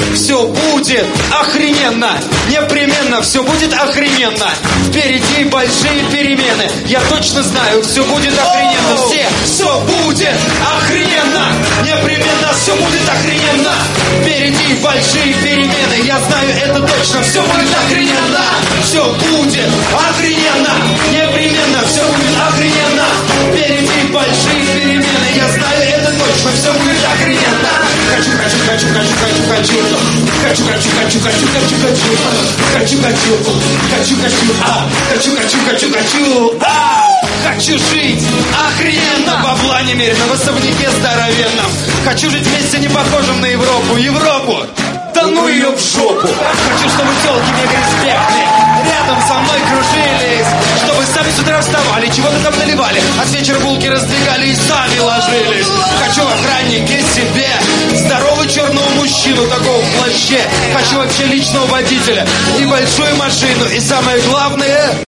все будет охрененно. Непременно все будет охрененно. Впереди большие перемены. Я точно знаю, все будет охрененно. Все будет охрененно. Непременно все будет охрененно. Впереди большие перемены. Я знаю это точно, все будет охрененно. Все будет охрененно. Непременно все будет охрененно. Впереди большие перемены. Я знаю это точно, все будет охрененно. Хочу. Хочу жить охрененно, бабла немерено, в особняке здоровенном. Хочу жить вместе не похожим на Европу. Да ну ее в жопу. Хочу, чтобы телки мега респектные рядом со мной кружились, чтобы сами с утра вставали, чего-то там наливали, а с вечера булки раздвигали и сами ложились. Хочу в охраннике себе здорового черного мужчину, такого в плаще. Хочу вообще личного водителя и большую машину. И самое главное...